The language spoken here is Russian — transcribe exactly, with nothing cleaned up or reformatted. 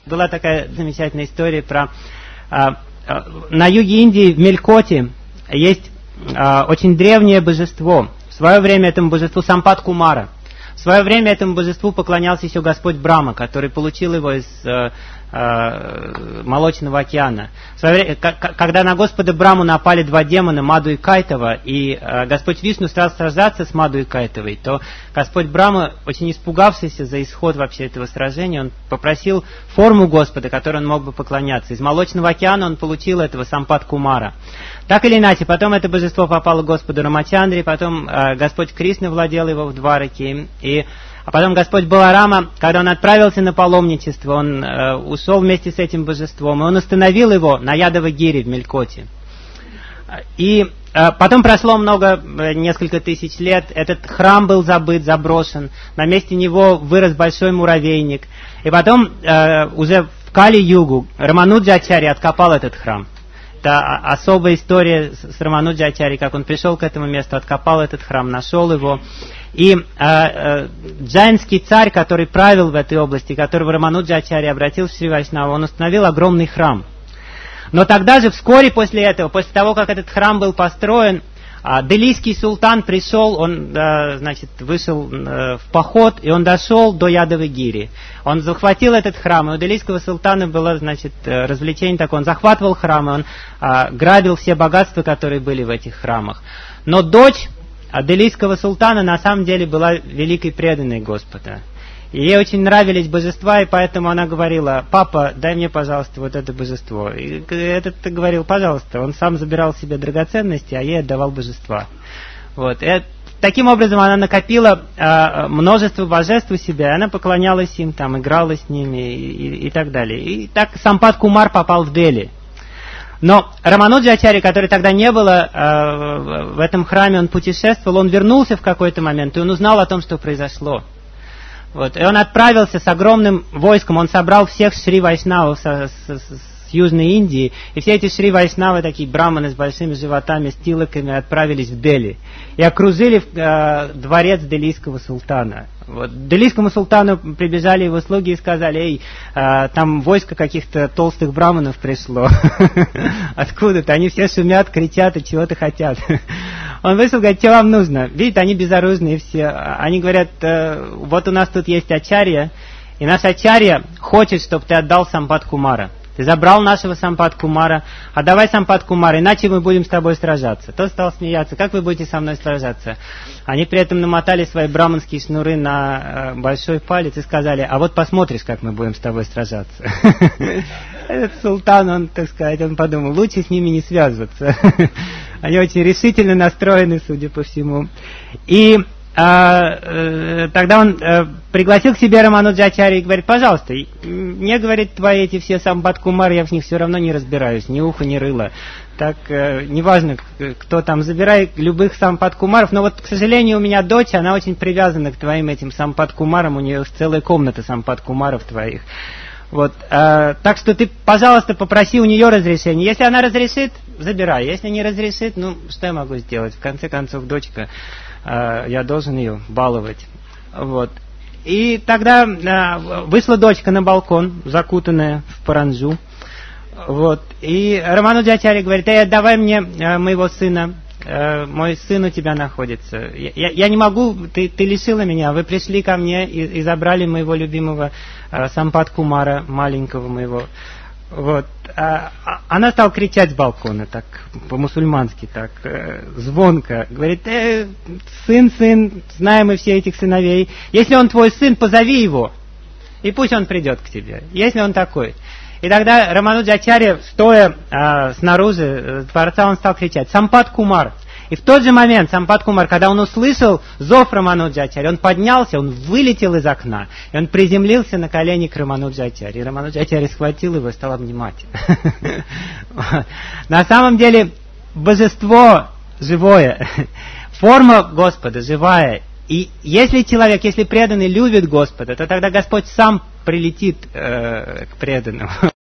Была такая замечательная история про... А, а, на юге Индии, в Мелькоте, есть а, очень древнее божество. В свое время этому божеству Сампат-Кумара. В свое время этому божеству поклонялся еще Господь Брахма, который получил его из э, э, Молочного океана. В свое время, когда на Господа Брахму напали два демона, Маду и Кайтава, и э, Господь Вишну стал сражаться с Маду и Кайтавой, то Господь Брахма, очень испугавшись за исход вообще этого сражения, он попросил форму Господа, которой он мог бы поклоняться. Из Молочного океана он получил этого Сампат-Кумара. Так или иначе, потом это божество попало к Господу Рамачандре, потом э, Господь Кришна владел его в Двараке, и, а потом Господь Баларама, когда он отправился на паломничество, он э, ушел вместе с этим божеством, и он установил его на Ядава-гире в Мелькоте. И э, потом прошло много, э, несколько тысяч лет, этот храм был забыт, заброшен, на месте него вырос большой муравейник, и потом э, уже в Кали-югу Рамануджа-ачарья откопал этот храм. Это особая история с Рамануджа-ачарьей, как он пришел к этому месту, откопал этот храм, нашел его. И э, э, джайнский царь, который правил в этой области, которого Рамануджа-ачарья обратил в Шри Вайшнава, он установил огромный храм. Но тогда же, вскоре после этого, после того, как этот храм был построен, э, делийский султан пришел, он, э, значит, вышел э, в поход, и он дошел до Ядавы-гири. Он захватил этот храм, и у делийского султана было, значит, развлечение такое. Он захватывал храм, и он а, грабил все богатства, которые были в этих храмах. Но дочь делийского султана на самом деле была великой преданной Господа. И ей очень нравились божества, и поэтому она говорила: папа, дай мне, пожалуйста, вот это божество. И этот говорил: пожалуйста. Он сам забирал себе драгоценности, а ей отдавал божества. Вот. И таким образом она накопила э, множество божеств у себя, и она поклонялась им, там, играла с ними и, и, и так далее. И так Сампат-Кумар попал в Дели. Но Рамануджа-ачарья, который тогда не было э, в этом храме, он путешествовал, он вернулся в какой-то момент, и он узнал о том, что произошло. Вот. И он отправился с огромным войском, он собрал всех Шри Вайшнавов со, с, с Южной Индии, и все эти Шри Вайшнавы, такие браманы с большими животами, с тилоками, отправились в Дели и окружили э, дворец делийского султана. Вот. Делийскому султану прибежали его слуги и сказали: эй, э, там войско каких-то толстых браманов пришло. Откуда-то, они все шумят, кричат и чего-то хотят. Он вышел, говорит: что вам нужно? Видите, они безоружные все. Они говорят: вот у нас тут есть ачарья, и наш ачарья хочет, чтобы ты отдал Сампат-Кумара. Ты забрал нашего Сампат-Кумара, отдавай Сампат-Кумара, иначе мы будем с тобой сражаться. Тот стал смеяться: как вы будете со мной сражаться? Они при этом намотали свои браманские шнуры на э, большой палец и сказали: а вот посмотришь, как мы будем с тобой сражаться. Этот султан, он, так сказать, он подумал: лучше с ними не связываться. Они очень решительно настроены, судя по всему. И А, э, тогда он э, пригласил к себе Рамануджа-ачарья и говорит: пожалуйста, мне, говорит, твои эти все Сампат-Кумар, я в них все равно не разбираюсь, ни ухо, ни рыло. Так, э, неважно, кто там, забирай любых Сампат-Кумаров, но вот, к сожалению, у меня дочь, она очень привязана к твоим этим Сампат-Кумарам, у нее целая комната Сампат-Кумаров твоих. Вот, э, так что ты, пожалуйста, попроси у нее разрешения. Если она разрешит, забирай. Если не разрешит, ну, что я могу сделать? В конце концов, дочка, э, я должен ее баловать. Вот. И тогда э, вышла дочка на балкон, закутанная в паранджу. Вот. И Рамануджа-ачарья говорит: эй, отдавай мне э, моего сына. Э, мой сын у тебя находится. Я, я, я не могу, ты, ты лишила меня. Вы пришли ко мне и, и забрали моего любимого э, Сампат-Кумара, маленького моего. Вот. А, а, она стала кричать с балкона, так по-мусульмански, так э, звонко. Говорит: э, сын, сын, знаем мы все этих сыновей. Если он твой сын, позови его, и пусть он придет к тебе, если он такой. И тогда Рамануджа-ачарья, стоя а, снаружи э, дворца, он стал кричать: Сампат-Кумар! И в тот же момент Сампат-Кумар, когда он услышал зов Рамануджа-ачарьи, он поднялся, он вылетел из окна, и он приземлился на колени к Рамануджа-ачарьи. И Рамануджа-ачарья схватил его и стал обнимать. На самом деле, божество живое, форма Господа живая. И если человек, если преданный любит Господа, то тогда Господь сам прилетит э, к преданному.